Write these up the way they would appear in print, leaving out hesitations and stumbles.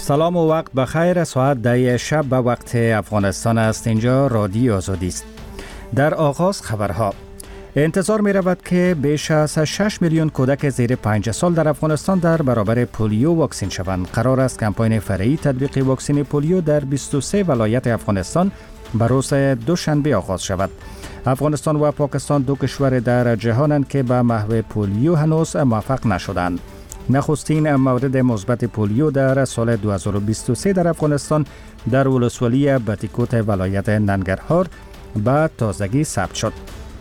سلام و وقت بخیر. ساعت 10 شب به وقت افغانستان است. اینجا رادیو آزادی است. در آغاز خبرها. انتظار می رود که بیش از 6 میلیون کودک زیر 5 سال در افغانستان در برابر پولیو واکسین شوند. قرار است کمپاین فرعی تطبیق واکسین پولیو در 23 ولایت افغانستان به روز دوشنبه آغاز شود. افغانستان و پاکستان دو کشور در جهانند که به محو پولیو هنوز موفق نشدند. نخستین مورد مثبت پولیو در سال 2023 در افغانستان در ولسوالی بتیکوت ولایت ننگرهار به تازگی ثبت شد.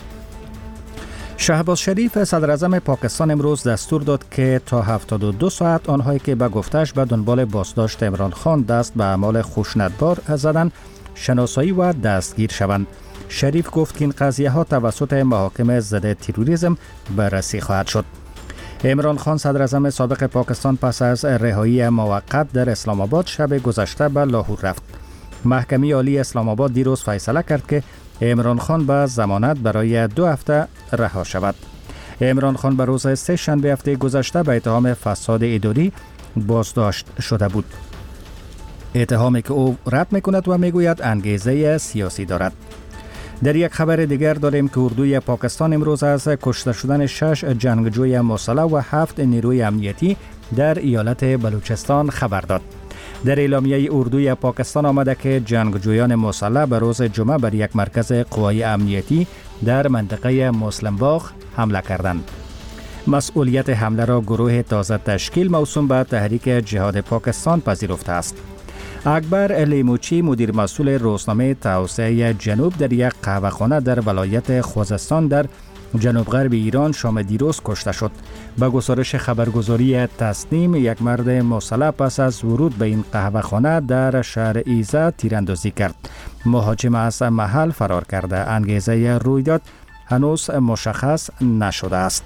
شهباز شریف صدر اعظم پاکستان امروز دستور داد که تا 72 ساعت آنهایی که به گفتش به دنبال بازداشت عمران خان دست به اعمال خشونتبار زدند شناسایی و دستگیر شوند. شریف گفت که این قضیه ها توسط محاکم ضد تروریسم بررسی خواهد شد. عمران خان صدر اعظم سابق پاکستان پس از رهایی موقت در اسلام آباد شب گذشته به لاهور رفت. محکمه عالی اسلام آباد دیروز فیصله کرد که عمران خان به ضمانت برای 2 هفته رها شود. عمران خان به روز سه شنبه هفته گذشته به اتهام فساد اداری بازداشت شده بود. اتهامی که او رد میکند و میگوید انگیزه سیاسی دارد. در یک خبر دیگر داریم که اردوی پاکستان امروز از کشته شدن 6 جنگجوی مسلح و 7 نیروی امنیتی در ایالت بلوچستان خبر داد. در اعلامیه اردوی پاکستان آمده که جنگجویان مسلح به روز جمعه بر یک مرکز قوای امنیتی در منطقه مسلم باغ حمله کردند. مسئولیت حمله را گروه تازه تشکیل موسوم به تحریک جهاد پاکستان پذیرفته است. اکبر لیموچی مدیر مسئول روزنامه توسعه جنوب در یک قهوه‌خانه در ولایت خوزستان در جنوب غرب ایران شام دیروز کشته شد. به گزارش خبرگزاری تسنیم یک مرد مسلح پس از ورود به این قهوه‌خانه در شهر ایزه تیراندازی کرد. مهاجم از محل فرار کرده. انگیزه رویداد هنوز مشخص نشده است.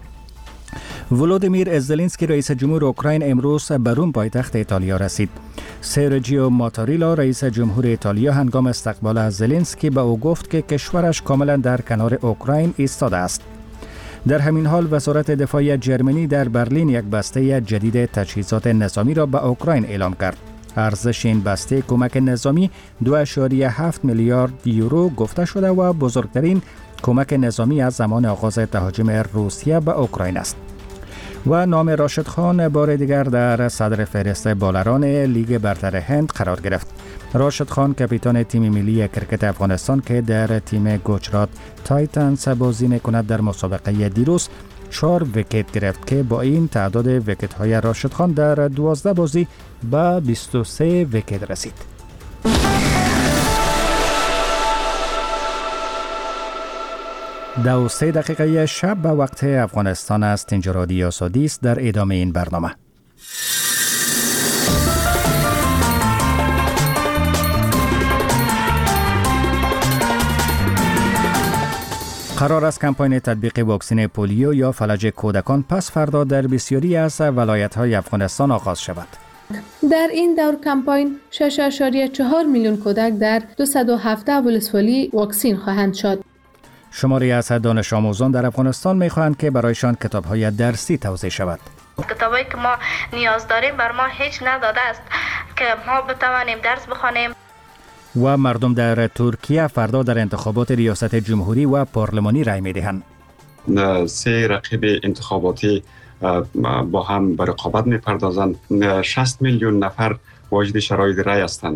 ولودیمیر زلنسکی رئیس جمهور اوکراین امروز به روم پایتخت ایتالیا رسید. سرجیو ماتاریلا رئیس جمهور ایتالیا هنگام استقبال از زلنسکی به او گفت که کشورش کاملا در کنار اوکراین ایستاده است. در همین حال وزارت دفاع جرمنی در برلین یک بسته جدید تجهیزات نظامی را به اوکراین اعلام کرد. ارزش این بسته کمک نظامی 2.7 میلیارد یورو گفته شده و بزرگترین کمک نظامی از زمان آغاز تهاجم روسیه به اوکراین است. و نام راشد خان بار دیگر در صدر فهرست بالران لیگ برتر هند قرار گرفت. راشد خان کاپیتان تیم ملی کرکت افغانستان که در تیم گجرات تایتنز بازی میکند در مسابقه دیروز 4 ویکت گرفت که با این تعداد ویکت های راشد خان در 12 بازی به 23 ویکت رسید. 2:03 شب به وقت افغانستان است. اینجا رادیو آزادی است. در ادامه این برنامه قرار است کمپاین تطبیق واکسن پولیو یا فلج کودکان پس فردا در بسیاری از ولایت‌های افغانستان آغاز شود. در این دور کمپاین 6.4 میلیون کودک در 217 ولسوالی واکسین خواهند شد. شماری از دانش آموزان در افغانستان می‌خواهند که برایشان کتاب‌های درسی توزیع شود. کتابی که ما نیاز داریم بر ما هیچ نداده است که ما بتوانیم درس بخوانیم. و مردم در ترکیه فردا در انتخابات ریاست جمهوری و پارلمانی رای می‌دهند. 3 رقیب انتخاباتی با هم به رقابت می‌پردازند. 60 میلیون نفر واجد شرایط رای هستند.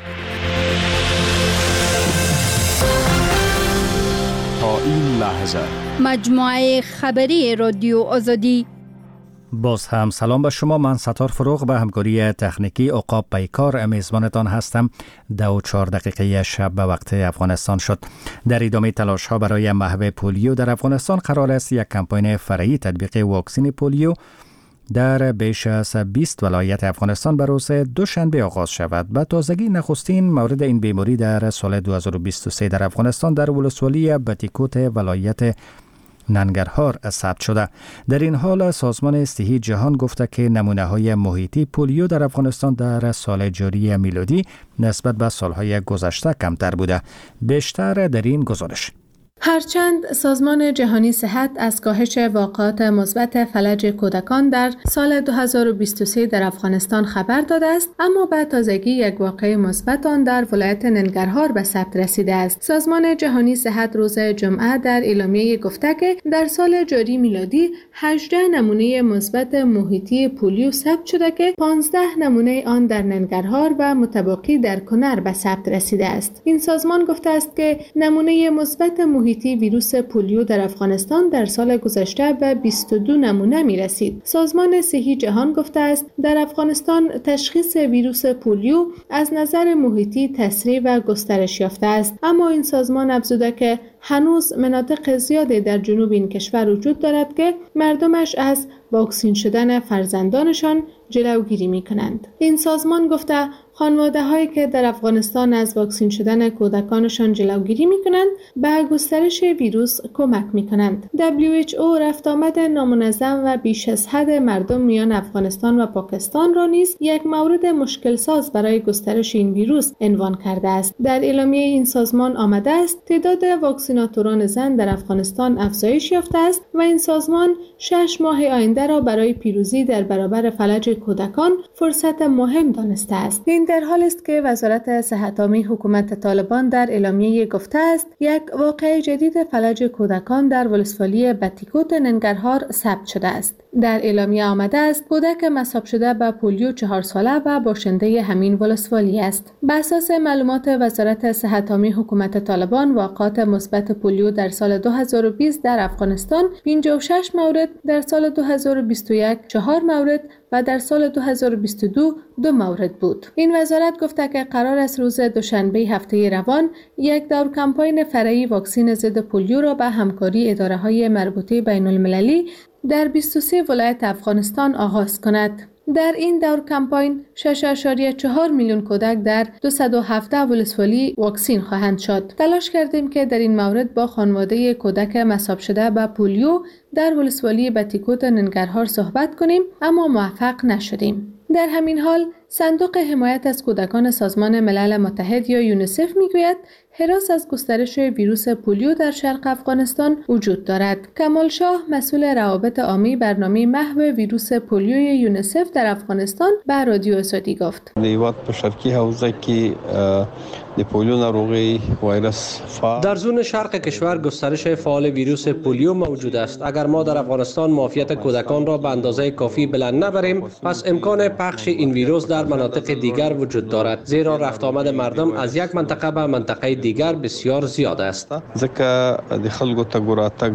این لحظه مجموعه خبری رادیو آزادی. باز هم سلام به شما. من ستار فروغ به همکاری تکنیکی عقاب پیکار میزبانتان هستم. 2:04 شب به وقت افغانستان شد. در ادامه تلاش ها برای محو پولیو در افغانستان قرار است یک کمپاین فرعی تطبیق واکسن پولیو در بیش از 20 ولایت افغانستان به روز دوشنبه آغاز شود. به تازگی نخستین مورد این بیماری در سال 2023 در افغانستان در ولسوالی بتیکوت ولایت ننگرهار ثبت شده. در این حال سازمان صحی جهان گفته که نمونه‌های محیطی پولیو در افغانستان در سال جاری میلادی نسبت به سالهای گذشته کمتر بوده. بیشتر در این گزارش. هرچند سازمان جهانی صحت از کاهش واقعات مثبت فلج کودکان در سال 2023 در افغانستان خبر داده است، اما به تازگی یک واقعه مثبت آن در ولایت ننگرهار به ثبت رسیده است. سازمان جهانی صحت روز جمعه در اعلامیه گفته که در سال جاری میلادی 18 نمونه مثبت محیطی پولیو ثبت شده که 15 نمونه آن در ننگرهار و متبقی در کنر به ثبت رسیده است. این سازمان گفته است که نمونه مثبت محیطی ویروس پولیو در افغانستان در سال گذشته به 22 نمونه می رسید. سازمان صحی جهان گفته است در افغانستان تشخیص ویروس پولیو از نظر محیطی تسریع و گسترش یافته است، اما این سازمان افزوده که هنوز مناطق زیادی در جنوب این کشور وجود دارد که مردمش از واکسین شدن فرزندانشان جلوگیری می کنند. این سازمان گفته خانواده هایی که در افغانستان از واکسین شدن کودکانشان جلوگیری می کنند به گسترش ویروس کمک می کنند. WHO رفت آمد نامنظم و بیش از حد مردم میان افغانستان و پاکستان را نیز یک مورد مشکل ساز برای گسترش این ویروس عنوان کرده است. در اعلامیه این سازمان آمده است تعداد واکسیناتوران زن در افغانستان افزایش یافته است و این سازمان 6 ماه آینده را برای پیروزی در برابر فلج کودکان فرصت مهم دانسته است. این در حالی است که وزارت صحت عامه حکومت طالبان در اعلامیه گفته است یک واقعه جدید فلج کودکان در ولسوالی بتیکوت ننگرهار ثبت شده است. در اعلامیه آمده است کودک مصاب شده به پولیو 4 ساله و باشنده همین ولسوالی است. بر اساس معلومات وزارت صحت عامه حکومت طالبان واقعات مثبت پولیو در سال 2020 در افغانستان 56 مورد، در سال 2021 4 مورد و در سال 2022 2 مورد بود. این وزارت گفته که قرار است روز دوشنبه هفته روان یک دور کمپاین فرعی واکسین ضد پولیو را به همکاری اداره‌های مربوطه بین‌المللی در 23 ولایت افغانستان آغاز کند. در این دور کمپاین 6.4 میلیون کودک در 217 ولسوالی واکسین خواهند شد. تلاش کردیم که در این مورد با خانواده کودک مصاب شده به پولیو در ولسوالی بتیکوت ننگرهار صحبت کنیم، اما موفق نشدیم. در همین حال صندوق حمایت از کودکان سازمان ملل متحد یا یونیسف میگوید هراس از گسترش ویروس پولیو در شرق افغانستان وجود دارد. کمال شاه مسئول روابط عامی برنامه محو ویروس پولیو یونیسف در افغانستان به رادیو آزادی گفت. په شرقي حوزه کې د پولیو ناروغي وایرس در زون شرق کشور گسترش فعال ویروس پولیو موجود است. اگر ما در افغانستان معافیت کودکان را به اندازه کافی بلند نبریم، پس امکان پخش این ویروس در مناطق دیگر وجود دارد، زیرا رفت آمد مردم از یک منطقه به منطقه دیگر بسیار زیاد است. ځکه د خلکو تګ راتګ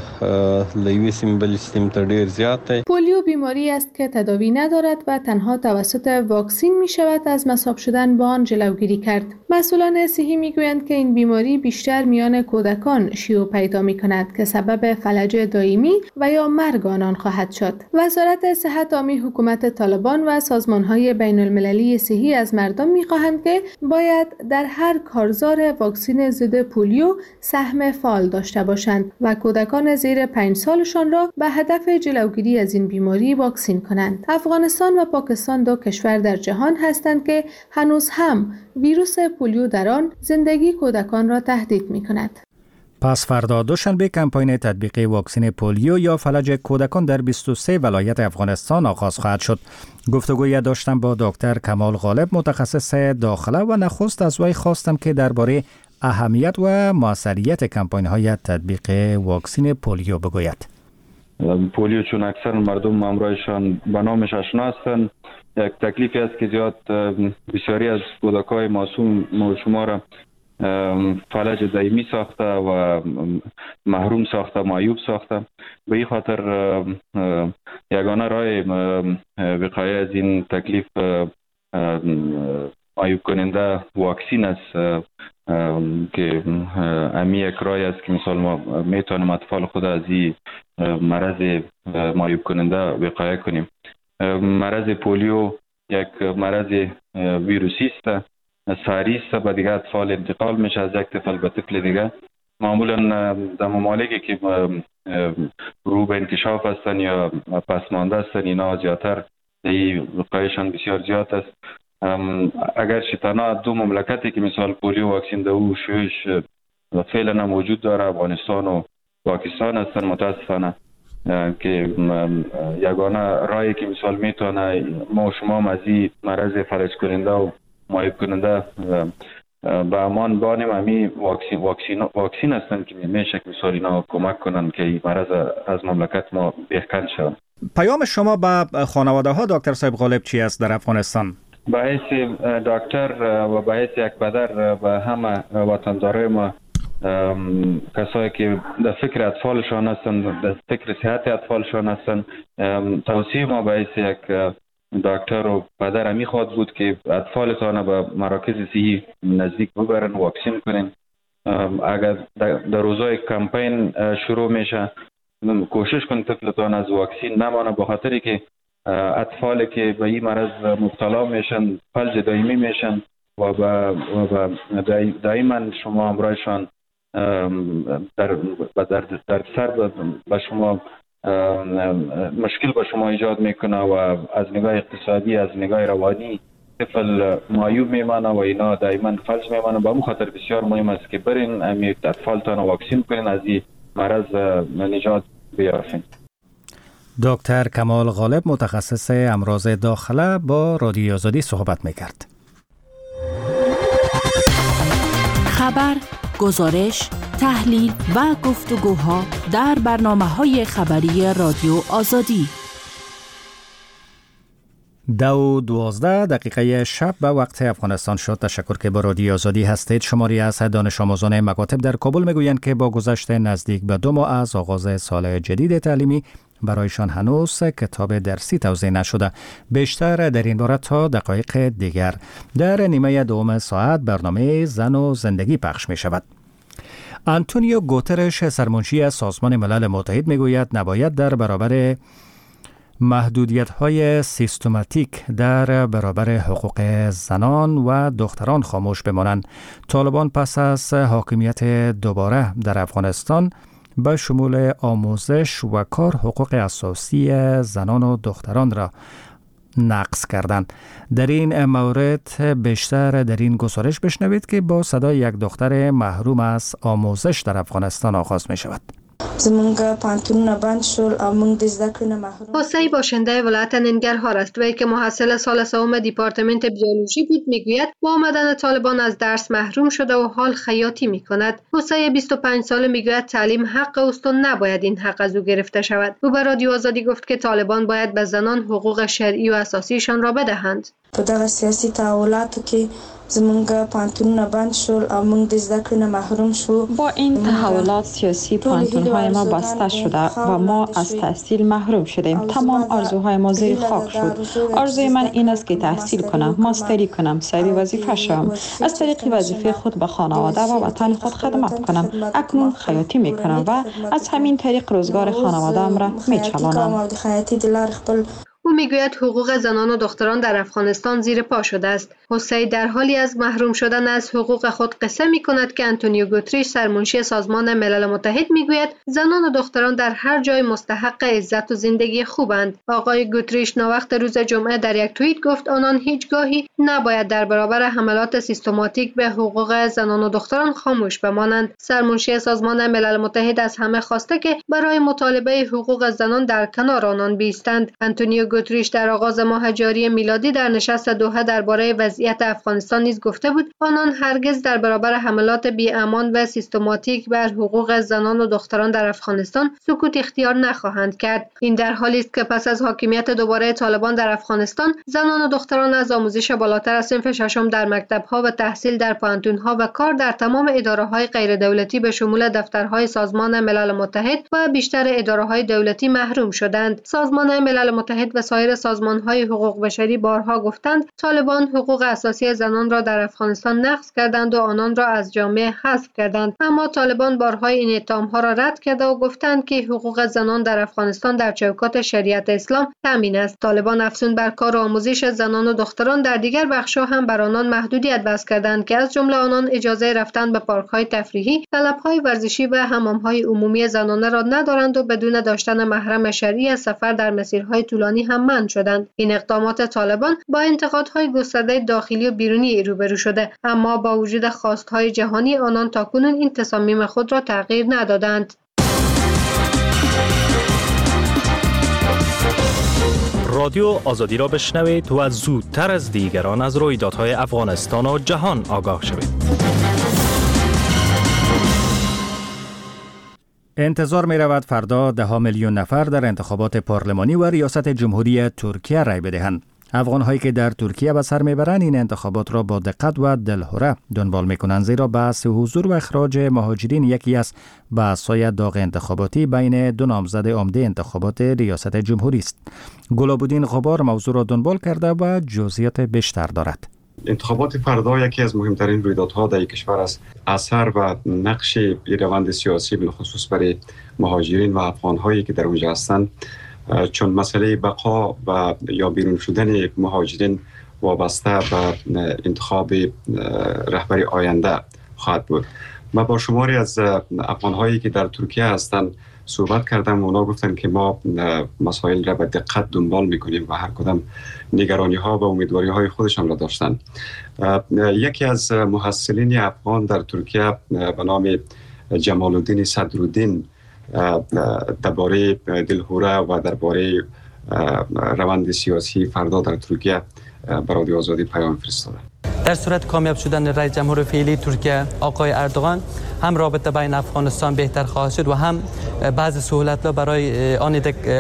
له یوې سیمې بلې سیمې ته ډېر زیات دی. پولیو بیماری است که تداوی ندارد و تنها توسط واکسین می شود از مصاب شدن با آن جلوگیری کرد. مسئولان صحی می گویند که این بیماری بیشتر میان کودکان شیوع پیدا می کند که سبب فلج دائمی و یا مرگ آنان خواهد شد. وزارت صحت عامه حکومت طالبان و سازمان‌های بین‌المللی صحی از مردم می‌خواهند که باید در هر کارزار واکسین ضد پولیو سهم فعال داشته باشند و کودکان زیر 5 سالشان را به هدف جلوگیری از این بیماری واکسین کنند. افغانستان و پاکستان 2 کشور در جهان هستند که هنوز هم ویروس پولیو در آن زندگی کودکان را تهدید می‌کند. پس فردا دوشنبه کمپاین تطبیق واکسن پولیو یا فلج کودکان در 23 ولایت افغانستان آغاز خواهد شد. گفتگوی داشتم با دکتر کمال غالب، متخصص داخله، و نخست از وی خواستم که درباره اهمیت و موثریت کمپاین های تطبیق واکسن پولیو بگوید. پولیو چون اکثر مردم همراهشان به نامش آشنا هستند، یک تکلیفی است که زیاد بسیاری از کودکان معصوم شما را فلج دائمی ساخته و محروم ساخته، معیوب ساخته. به این خاطر یگانه راه وقایه از این تکلیف معیوب کننده واکسین است که امی یک راه است که مثال ما میتونیم اطفال خود از این مرض معیوب کننده وقایه کنیم. مرض پولیو یک مرض ویروسی است، ساری است، به دیگه اطفال انتقال میشه از یک طفل به طفل دیگه. معمولا در ممالکی که رو به انکشاف هستن یا پسمانده هستن اینا زیادتر این وقایهشان بسیار زیاد است. اگر تنها 2 مملکتی که مثال پولیو واکسین ده او شویش و فعلا هم وجود داره. افغانستان و پاکستان هستن متاسفانه که یگانه راهی که مثال میتونه ما و شما هم از این مرض فلج کننده و معیوب کننده به امان بانیم، همین واکسین هستن که میشه که مثال اینا کمک کنن که این مرض از مملکت ما بیخکن شد. پیام شما به خانواده ها دکتر صاحب غالب چی است در افغانستان؟ به حیث دکتر و به حیث یک پدر به همه وطندارای ما، کسایی که در فکر اطفالشان هستن، در فکر صحت اطفالشان هستن، توصیه ما به حیث یک دکتر و پدر همی خواهد بود که اطفالتان به مراکز صحی نزدیک ببرن، واکسین کنین. اگر در روزای کمپین شروع میشه کوشش کنید طفلتان از واکسین نمانه، به خاطری که اطفالی که به این مرض مبتلا میشن فلج دائمی میشن و دائما شما همراهشان در سر به شما مشکل به شما ایجاد میکنه و از نگاه اقتصادی، از نگاه روانی طفل معیوب میمانه و اینا دائما فلج میمانه. به همون خاطر بسیار مهم است که برین اطفالتان واکسین کنین، از این مرض نجات بیافین. دکتر کمال غالب متخصص امراض داخله با رادیوی آزادی صحبت میکرد. خبر، گزارش، تحلیل و گفتگوها در برنامه‌های خبری رادیو آزادی. 2:12 شب به وقت افغانستان شد. تشکر که با رادیوی آزادی هستید. شماری از دانش آموزان مکاتب در کابل میگویند که با گذشت نزدیک به 2 ماه از آغاز سال جدید تعلیمی برایشان هنوز کتاب درسی توزیع نشده. بیشتر در این باره تا دقایق دیگر در نیمه دوم ساعت برنامه زن و زندگی پخش می شود. آنتونیو گوترش سرمنشی سازمان ملل متحد میگوید نباید در برابر محدودیت‌های سیستماتیک در برابر حقوق زنان و دختران خاموش بمانند. طالبان پس از حاکمیت دوباره در افغانستان به شمول آموزش و کار حقوق اساسی زنان و دختران را نقض کردند. در این مورد بیشتر در این گزارش بشنوید که با صدای یک دختر محروم از آموزش در افغانستان آغاز می شود. حسین باشنده ولایت ننگرهار است. وی که محصل سال سوم دیپارتمنت بیولوژی بود میگوید با آمدن طالبان از درس محروم شده و حال خیاطی میکند. حسین 25 ساله میگوید تعلیم حق است و نباید این حق از او گرفته شود. او به رادیو آزادی گفت که طالبان باید به زنان حقوق شرعی و اساسیشان را بدهند. په دغه سیاسي تحولاتو کې زمونږ پانتونونه بند شول او موږ د زده کړې نه محروم شو. با این تحولات سیاسی پانتون‌های ما بسته شده و ما از تحصیل محروم شدیم. تمام آرزوهای ما زیر خاک شد. آرزوی من این است که تحصیل کنم، ماستری کنم، صاحب وظیفه شوم، از طریق وظیفه خود به خانواده و وطن خود خدمت کنم. اکنون خیاطی میکنم و از همین طریق روزگار خانواده‌ام را میچلانم. او میگوید حقوق زنان و دختران در افغانستان زیر پا شده است. حسین در حالی از محروم شدن از حقوق خود قصه میکند که آنتونیو گوتریش سرمنشی سازمان ملل متحد میگوید زنان و دختران در هر جای مستحق عزت و زندگی خوبند. آقای گوتریش ناوقت روز جمعه در یک توییت گفت آنان هیچگاهی نباید در برابر حملات سیستماتیک به حقوق زنان و دختران خاموش بمانند. سرمنشی سازمان ملل متحد از همه خواسته که برای مطالبه حقوق زنان در کنار آنان بایستند. آنتونیو گوتریش در آغاز ماه جاری میلادی در نشست دوحه درباره وضعیت افغانستان نیز گفته بود آنان هرگز در برابر حملات بی‌امان و سیستماتیک بر حقوق زنان و دختران در افغانستان سکوت اختیار نخواهند کرد. این در حالی است که پس از حاکمیت دوباره طالبان در افغانستان زنان و دختران از آموزش بالاتر از صنف ششم در مکتب‌ها و تحصیل در پانتون‌ها و کار در تمام اداره‌های غیردولتی به شمول دفترهای سازمان ملل متحد و بیشتر اداره‌های دولتی محروم شدند. سازمان ملل متحد و سایر سازمان‌های حقوق بشری بارها گفتند طالبان حقوق اساسی زنان را در افغانستان نقض کردند و آنان را از جامعه حذف کردند، اما طالبان بارها این اتهام‌ها را رد کرده و گفتند که حقوق زنان در افغانستان در چوکات شریعت اسلام تامین است. طالبان افزون بر کار و آموزش زنان و دختران در دیگر بخش‌ها هم بر آنان محدودیت وضع کردند که از جمله آنان اجازه رفتن به پارک‌های تفریحی، کلب‌های ورزشی و حمام‌های عمومی زنانه را ندارند و بدون داشتن محرم شرعی سفر در مسیرهای طولانی هم منع شدند. این اقدامات طالبان با انتقادهای گسترده داخلی و بیرونی روبرو شده، اما با وجود خواستهای جهانی آنان تاکنون این تصامیم خود را تغییر ندادند. رادیو آزادی را بشنوید و زودتر از دیگران از رویدادهای افغانستان و جهان آگاه شوید. انتظار می رود فردا 10 میلیون نفر در انتخابات پارلمانی و ریاست جمهوری ترکیه رای بدهند. افغان‌هایی که در ترکیه به سر میبرند این انتخابات را با دقت و دلهره دنبال میکنند، زیرا بحث حضور و اخراج مهاجرین یکی از بحث‌های داغ انتخاباتی بین دو نامزد عمده انتخابات ریاست جمهوری است. گلابودین غبار موضوع را دنبال کرده و جزئیات بیشتر دارد. انتخابات فردا یکی از مهمترین رویدادها در کشور است. اثر و نقش روند سیاسی بالخصوص برای مهاجرین و افغان‌هایی که در اونجا هستند، چون مسئله بقا و یا بیرون شدن مهاجرین وابسته به انتخاب رهبری آینده خواهد بود. من با شماری از افغان‌هایی که در ترکیه هستند صحبت کردم و اونا گفتن که ما مسائل را به دقت دنبال میکنیم و هر کدام نگرانی ها و امیدواری های خودشان را داشتن. یکی از محصلین افغان در ترکیه به نام جمال الدین صدرالدین درباره دلهوره و درباره روند سیاسی فردا در ترکیه برای رادیو آزادی پیام فرستاده. در صورت کامیاب شدن رئیس جمهور فعلی ترکیه آقای اردوغان، هم رابطه بین افغانستان بهتر خواهد شد و هم بعضی سهولت‌ها برای آن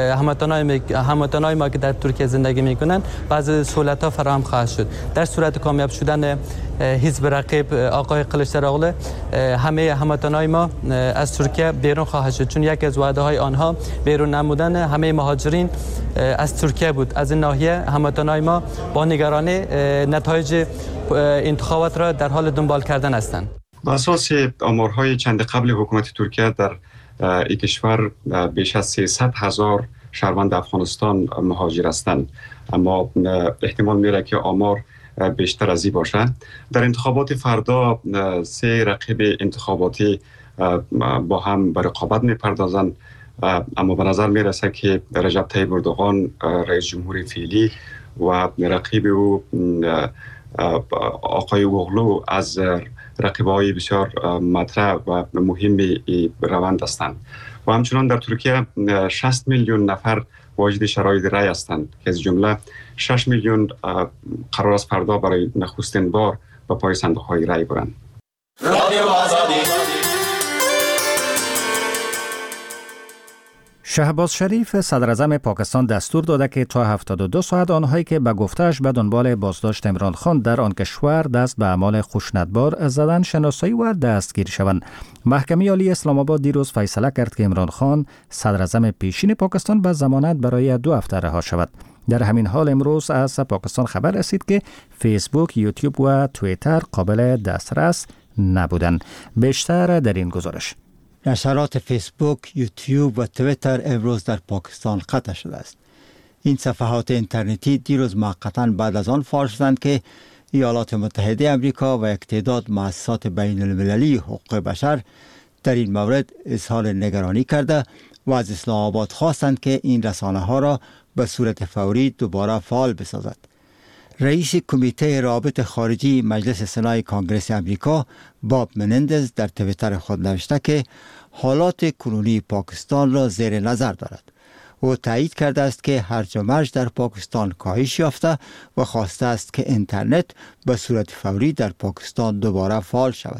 هموطنان ما که در ترکیه زندگی می‌کنند بعضی سهولت‌ها فراهم خواهد شد. در صورت کامیاب شدن حزب رقیب آقای قلیچ‌دراغلو، همه هموطنان ما از ترکیه بیرون خواهد شد، چون یکی از وعده‌های آنها بیرون نمودن همه مهاجرین از ترکیه بود. از این ناحیه هموطنان ما با نگرانی نتایج انتخابات را در حال دنبال کردن هستند. با اساس آمارهای چند قبل حکومت ترکیه در این کشور بیش از 300,000 شهروند افغانستان مهاجر هستند، اما احتمال میره که آمار بیشتر از این باشه. در انتخابات فردا 3 رقیب انتخاباتی با هم به رقابت میپردازند، اما به نظر میرسه که رجب طیب اردوغان رئیس جمهوری فعلی و رقیب او آقای اوغلو از رقیب‌های بسیار مطرح و مهم روند هستند و همچنان در ترکیه 60 میلیون نفر واجد شرایط رای هستند که از جمله 6 میلیون قرار است فردا برای نخستین بار به پای صندوق‌های رای برند. شهباز شریف صدر اعظم پاکستان دستور داده که تا 72 ساعت آنهایی که به گفته‌اش به دنبال بازداشت عمران خان در آن کشور دست به اعمال خشونتبار زدن شناسایی و دستگیر شوند. محکمه عالی اسلام آباد دیروز فیصله کرد که عمران خان صدر اعظم پیشین پاکستان به ضمانت برای 2 هفته رها شود. در همین حال امروز از پاکستان خبر رسید که فیسبوک، یوتیوب و توییتر قابل دسترس نبودند. بیشتر در این گزارش. نشرات فیسبوک، یوتیوب و توییتر امروز در پاکستان قطع شده است. این صفحات اینترنتی دیروز موقتا بعد از آن فعال شدند که ایالات متحده آمریکا و یک تعداد مؤسسات بین المللی حقوق بشر در این مورد اظهار نگرانی کرده و از اسلام آباد خواستند که این رسانه ها را به صورت فوری دوباره فعال بسازد. رئیس کمیته روابط خارجی مجلس سنای کانگرس آمریکا باب منندز در توییتر خود نوشته که حالات کنونی پاکستان را زیر نظر دارد. او تایید کرده است که هرج و مرج در پاکستان کاهش یافته و خواسته است که اینترنت به صورت فوری در پاکستان دوباره فعال شود.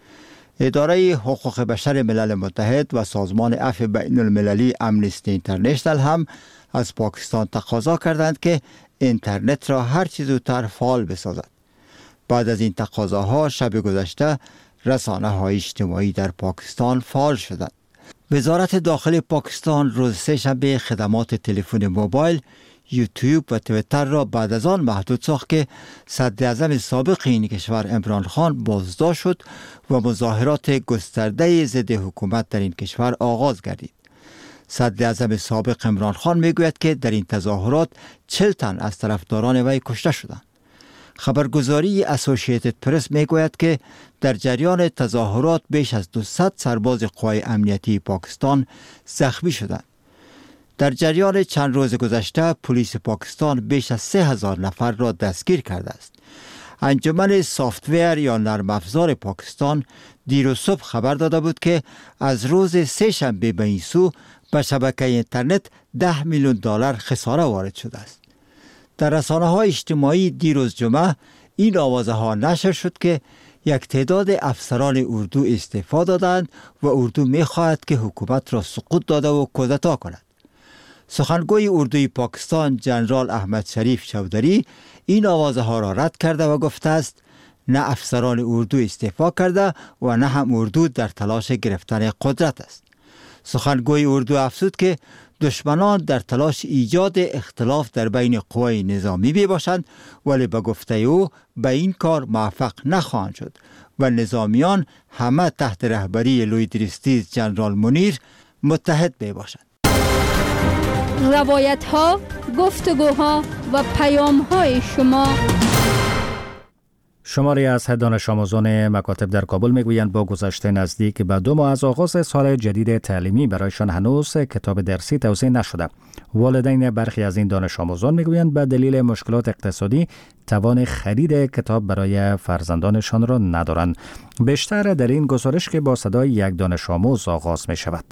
اداره حقوق بشر ملل متحد و سازمان عفو بین المللی امنستی اینترنشنال هم از پاکستان تقاضا کردند که اینترنت را هر چه زودتر فعال بسازد. بعد از این تقاضاها شب گذشته رسانه‌های اجتماعی در پاکستان فعال شدند. وزارت داخل پاکستان روز سه‌شنبه خدمات تلفن موبایل، یوتیوب و توییتر را بعد از آن محدود ساخت که صدر اعظم سابق این کشور عمران خان بازداشت شد و مظاهرات گسترده ضد حکومت در این کشور آغاز گردید. صدر اعظم سابق عمران خان میگوید که در این تظاهرات 40 تن از طرفداران وی کشته شدند. خبرگزاری اسوسییتد پرس میگوید که در جریان تظاهرات بیش از 200 سرباز قوای امنیتی پاکستان زخمی شدند. در جریان چند روز گذشته پلیس پاکستان بیش از 3000 نفر را دستگیر کرده است. انجمن سافت‌ور یا نرم افزار پاکستان دیروز صبح خبر داده بود که از روز سه شنبه به این سو به شبکه اینترنت 10 میلیون دلار خساره وارد شده است. در رسانه‌های اجتماعی دیروز جمعه این آوازه ها نشر شد که یک تعداد افسران اردو استعفا دادند و اردو می‌خواهد که حکومت را سقوط داده و کودتا کند. سخنگوی اردوی پاکستان جنرال احمد شریف چودری این آوازه ها را رد کرده و گفته است نه افسران اردو استعفا کرده و نه هم اردو در تلاش گرفتن قدرت است. سخنگوی اردو افزود که دشمنان در تلاش ایجاد اختلاف در بین قوای نظامی می باشند ولی به گفته او به این کار موفق نخواهند شد و نظامیان همه تحت رهبری لویدریستیز جنرال منیر متحد می باشند. روایت ها، گفتگوها و پیام های شما. شماری از دانش آموزان مکاتب در کابل میگویند با گذشته نزدیک به 2 ماه از آغاز سال جدید تعلیمی برایشان هنوز کتاب درسی توزیع نشده. والدین برخی از این دانش آموزان میگویند به دلیل مشکلات اقتصادی توان خرید کتاب برای فرزندانشان را ندارند. بیشتر در این گزارش که با صدای یک دانش آموز آغاز می شود.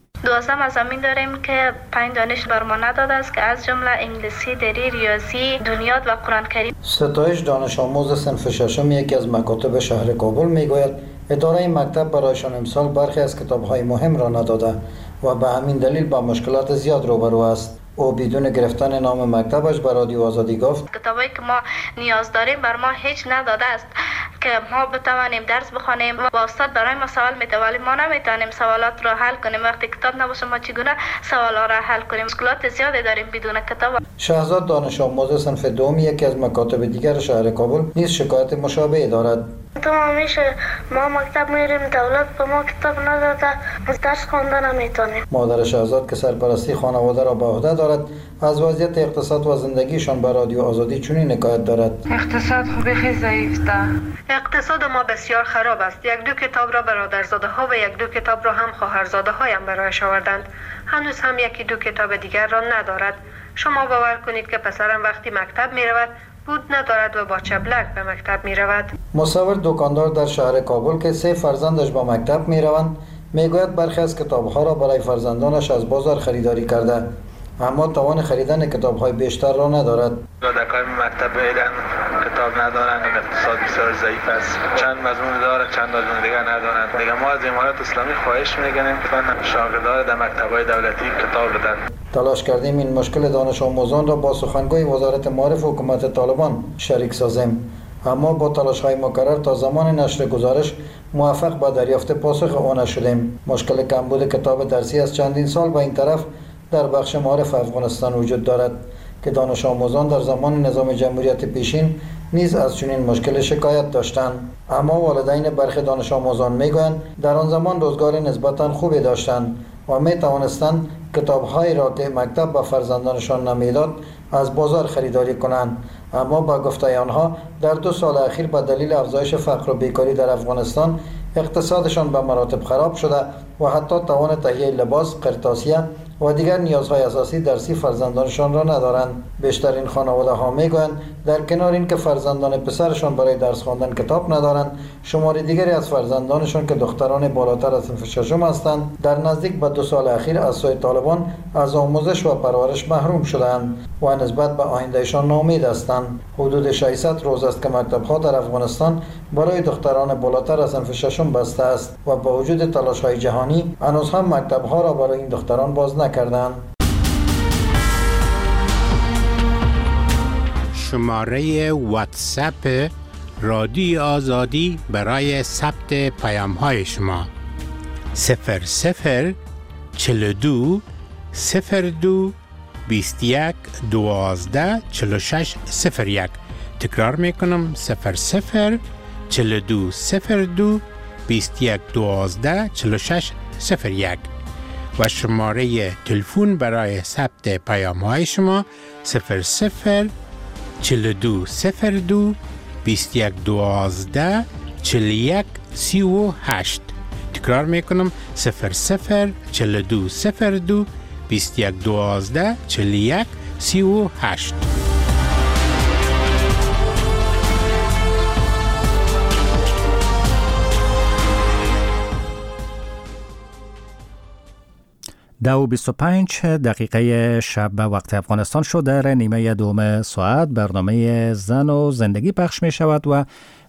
12 مضامین داریم که 5 دانش بر ما نداده است که از جمله انگلیسی، دری، ریاضی، دنیات و قرآن کریم. ستایش دانش آموز صنف ششم یکی از مکاتب شهر کابل میگوید اداره مکتب برایشان امسال برخی از کتاب‌های مهم را نداده و به همین دلیل با مشکلات زیاد روبرو است. او بدون گرفتن نام مکتبش به رادیو آزادی گفت کتابایی که ما نیاز داریم بر ما هیچ نداده است که ما بتوانیم درس بخوانیم و استاد برای ما سوال میده ولی ما نمیتونیم سوالات را حل کنیم. وقتی کتاب نباشه ما چگونه سوالا را حل کنیم؟ مشکلات زیادی داریم بدون کتاب. شهزاد دانش آموز صنف دوم یکی از مکاتب دیگر شهر کابل نیز شکایت مشابه دارد. تو همیشه ما مکتب میریم دولت به ما کتاب نداده درس خواندن نمیتونیم. مادر شهزاد که سرپرستی خانواده را به عهده دارد از وضعیت اقتصاد و زندگیشان به رادیو آزادی چنین حکایت دارد. اقتصاد خوبی خیلی ضعیف ده. اقتصاد ما بسیار خراب است. 1-2 کتاب را برادرزاده ها و 1-2 کتاب را هم خواهرزاده هایم برایش آوردند. هنوز هم 1-2 کتاب دیگر را ندارد. شما باور کنید که پسرم وقتی مکتب می رود بود ندارد و با چبلک به مکتب می رود. مصور دکاندار در شهر کابل که 3 فرزندش به مکتب می روند میگوید برخی از کتابها را برای فرزندانش از بازار خریداری کرده اما توان خریدن کتاب‌های بیشتر را ندارد. کودکان مکتب میرن کتاب ندارن و اقتصاد بسیار ضعیف است. چند مضمون دارن چند مضمون دیگر ندارن. دیگه ما از امارات اسلامی خواهش میکنیم که شاگردان در مکتب‌های دولتی کتاب بدن. تلاش کردیم این مشکل دانش آموزان را با سخنگوی وزارت معارف حکومت طالبان شریک سازیم اما با تلاش‌های مکرر تا زمان نشر گزارش موفق به دریافت پاسخ آن نشدیم. مشکل کمبود کتاب درسی از چندین سال به این طرف در بخش معارف افغانستان وجود دارد که دانش آموزان در زمان نظام جمهوریت پیشین نیز از چنین مشکل شکایت داشتند اما والدین برخی دانش آموزان میگویند در آن زمان روزگار نسبتاً خوبی داشتند و می توانستند کتاب‌هایی را که مکتب به فرزندانشان نمیداد از بازار خریداری کنند اما با گفته آنها در 2 سال اخیر به دلیل افزایش فقر و بیکاری در افغانستان اقتصادشان به مراتب خراب شده و حتی توان تهیه لباس، قرطاسیه و دیگر نیازهای اساسی درسی فرزندانشان را ندارند. بیشترین خانواده ها میگویند در کنار اینکه فرزندان پسرشان برای درس خواندن کتاب ندارند، شمار دیگری از فرزندانشان که دختران بالاتر از صنف ششم هستند در نزدیک به 2 سال اخیر از سوی طالبان از آموزش و پرورش محروم شدند و نسبت به آیندهشان ناامید هستند. حدود 600 روز است که مکتب‌ها در افغانستان برای دختران بالاتر از صنف ششم بسته است و با وجود تلاش‌های جهانی هنوز هم مکتب‌ها را برای این دختران باز نکردند. شماره واتساپ رادیو آزادی برای ثبت پیام‌های شما 00 42 02 21 12 46 01. تکرار میکنم 00 42 02 21 12 46 01 و شماره تلفن برای ثبت پیام‌های شما 00 42 02 21 12 41 38. تکرار میکنم 00 42 02 2112 41 38. دو 25 دقیقه شب به وقت افغانستان شد. در نیمه دوم ساعت برنامه زن و زندگی پخش می شود و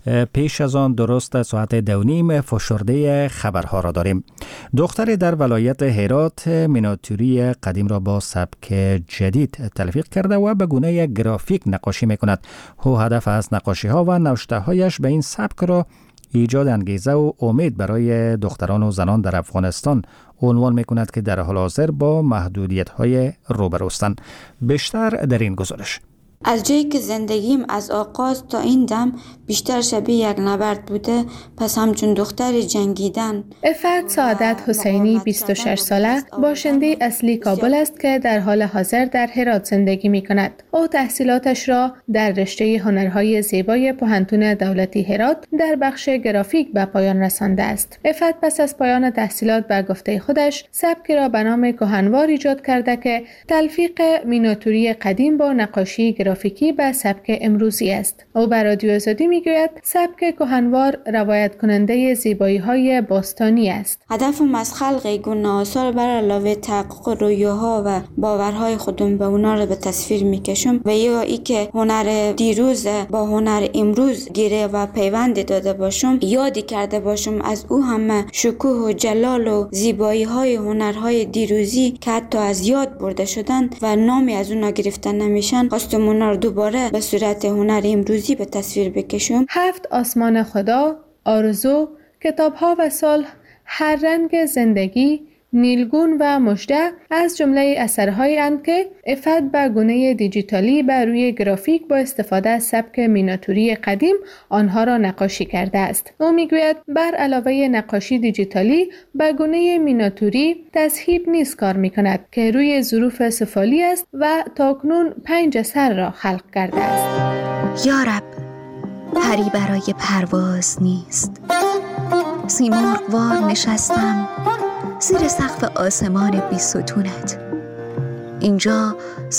پیش از آن درست ساعت 2:30 فشرده خبرها را داریم. دختری در ولایت هرات مینیاتوری قدیم را با سبک جدید تلفیق کرده و به گونه گرافیک نقاشی می کند. او هدف از نقاشی ها و نوشته هایش به این سبک را ایجاد انگیزه و امید برای دختران و زنان در افغانستان عنوان می کند که در حال حاضر با محدودیت های روبروستند. بیشتر در این گزارش. از جایی که زندگیم از آغاز تا این دم بیشتر شبیه یک نبرد بوده، پس همچون دختر جنگیدن. عفت سعادت حسینی 26 ساله باشنده اصلی کابل است که در حال حاضر در هرات زندگی می کند. او تحصیلاتش را در رشته هنرهای زیبای پوهنتون دولتی هرات در بخش گرافیک به پایان رسانده است. عفت پس از پایان تحصیلات به گفته خودش سبکی را به نام کهنوار ایجاد کرده که تلفیق مینیاتوری قدیم با نقاشی گرافیکی به سبک امروزی است. او بر رادیو آزادی میگوید سبک کهنوار روایت کننده زیبایی‌های باستانی است. هدفم از خلق گونه آثار بر علاوه تحقق رویاها و باورهای خودم به اونا رو به تصویر میکشم و یا ای که هنر دیروز با هنر امروز گیره و پیوند داده باشم، یادی کرده باشم از او همه شکوه و جلال و زیبایی‌های هنرهای دیروزی که حتی از یاد برده شدند و نامی از اونا گرفته نمیشن، خواستم اونا رو دوباره به صورت هنر امروزی به تصویر بکشم. 7 آسمان خدا، آرزو، کتاب‌ها و صلح، هر رنگ زندگی، نیلگون و مژده از جمله اثرهایی اند که عفت به گونه دیجیتالی بر روی گرافیک با استفاده از سبک مینیاتوری قدیم آنها را نقاشی کرده است. او میگوید بر علاوه نقاشی دیجیتالی به گونه مینیاتوری تذهیب نیز کار میکند که روی ظروف سفالی است و تاکنون 5 اثر را خلق کرده است. یا رب، پری برای پرواز نیست. سیمرغ‌وار نشستم زیر سقف آسمان بی ستونت. اینجا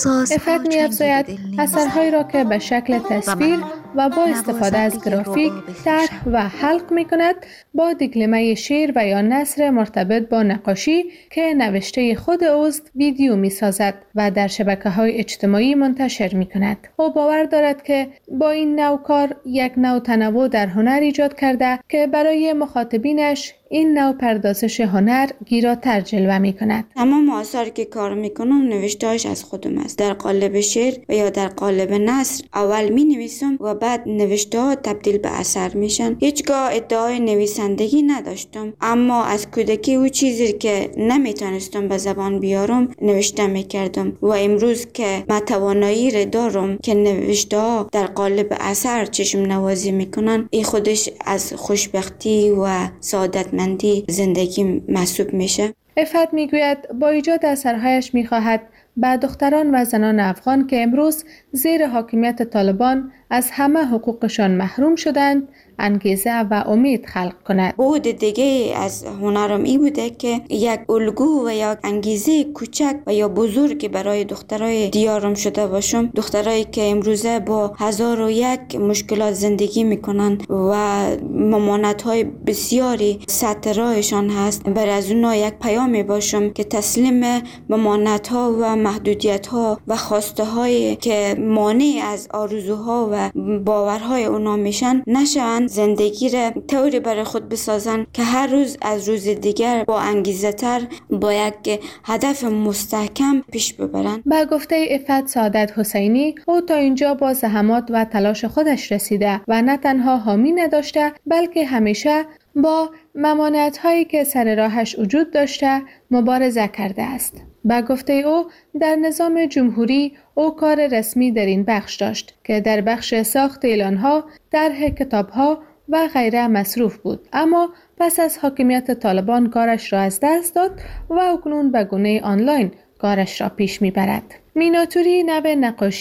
عفت می‌افزاید اثرهایی را که به شکل تصویر و با استفاده از گرافیک طرح و حلق می‌کند با دکلمه شعر و یا نثر مرتبط با نقاشی که نوشته خود اوست ویدیو می‌سازد و در شبکه‌های اجتماعی منتشر می‌کند. او باور دارد که با این نوع کار یک نوع تنوع در هنر ایجاد کرده که برای مخاطبینش این نوع پردازش هنر گیراتر جلوه می‌کند. تمام آثاری که کار می‌کنم نوشته‌اش از خودم است. در قالب شعر و یا در قالب نثر اول می‌نویسم و بعد نوشته‌ها تبدیل به اثر میشن. هیچگاه ادعای نویسندگی نداشتم، اما از کودکی او چیزی که نمیتونستم به زبان بیارم نوشته میکردم و امروز که من توانایی را دارم که نوشته‌ها در قالب اثر چشم نوازی میکنن، این خودش از خوشبختی و سعادتمندی زندگی محسوب میشه. عفت میگوید با ایجاد اثرهایش میخواهد به دختران و زنان افغان که امروز زیر حاکمیت طالبان از همه حقوقشان محروم شدند انگیزه و امید خلق کند. بود دیگه از هنرم این بوده که یک الگو و یک انگیزه کوچک و یا بزرگی برای دخترای دیارم شده باشم. دخترایی که امروزه با 1001 مشکلات زندگی میکنن و ممانعت‌های بسیاری سطح راهشان هست، بر از اونها یک پیامی باشم که تسلیم ممانعت‌ها و محدودیت‌ها و خواسته‌هایی که مانع از آرزوها و باورهای اونا میشن نشن، زندگی را طوری برای خود بسازن که هر روز از روز دیگر با انگیزه تر با یک هدف مستحکم پیش ببرن. با گفته عفت سعادت حسینی، او تا اینجا با زحمات و تلاش خودش رسیده و نه تنها حامی نداشته بلکه همیشه با ممانعت‌هایی که سر راهش وجود داشته مبارزه کرده است. با گفته او در نظام جمهوری او کار رسمی در این بخش داشت که در بخش ساخت اعلان‌ها، طرح کتاب‌ها و غیره مصروف بود، اما پس از حاکمیت طالبان کارش را از دست داد و اکنون به گونه آنلاین کارش را پیش می‌برد. مینیاتوری نوع نقاشی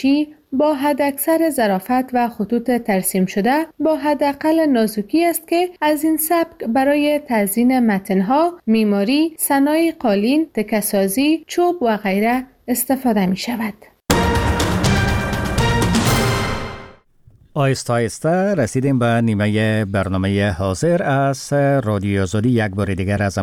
با حداکثر ظرافت و خطوط ترسیم شده با حداقل نازکی است که از این سبک برای تزیین متن‌ها، معماری، صنایع قالین، تکه‌سازی، چوب و غیره استفاده می شود. آهسته آهسته رسیدیم به نیمه برنامه حاضر از رادیو آزادی. یک بار دیگر از